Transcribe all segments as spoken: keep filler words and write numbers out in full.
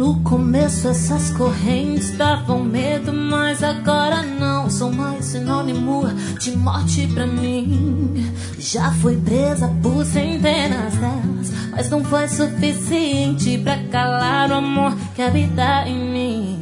No começo essas correntes davam medo, mas agora não são mais sinônimo de morte pra mim. Já fui presa por centenas delas, mas não foi suficiente pra calar o amor que habita em mim.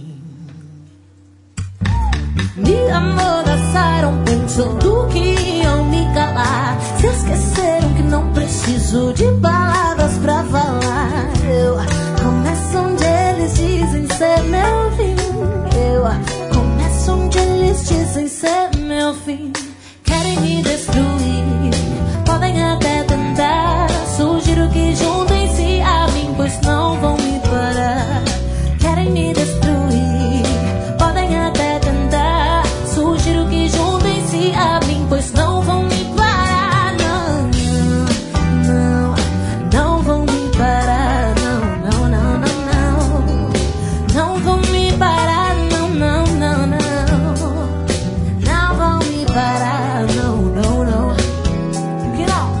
Me amordaçaram pensando que iam me calar, se esqueceram que não preciso de palavras pra falar. Eu começo onde eles dizem ser meu fim. Eu começo onde eles dizem ser meu fim. Querem me destruir, podem até tentar. Sugiro que juntem-se a mim, pois não vão me parar. Querem me destruir, podem até tentar. Sugiro que juntem-se a mim, pois não vão me parar. Não, não, não vão me parar. Não, não, não, não, não. Não vão me parar. Não, não, não, não. Não vão me parar. Não, não, não. Que não?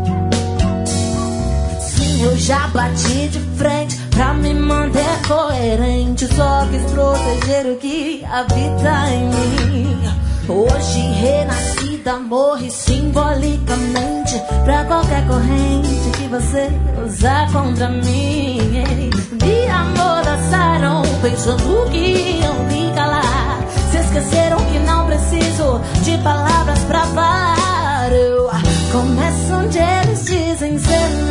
Sim, eu já bati de frente pra me manter coerente. Só quis proteger o que habita em mim. Hoje renascida, morre simbolicamente pra qualquer corrente que você usar contra mim. Me amordaçaram pensando que iam me calar, se esqueceram que não preciso de palavras pra falar. Eu começo onde eles dizem ser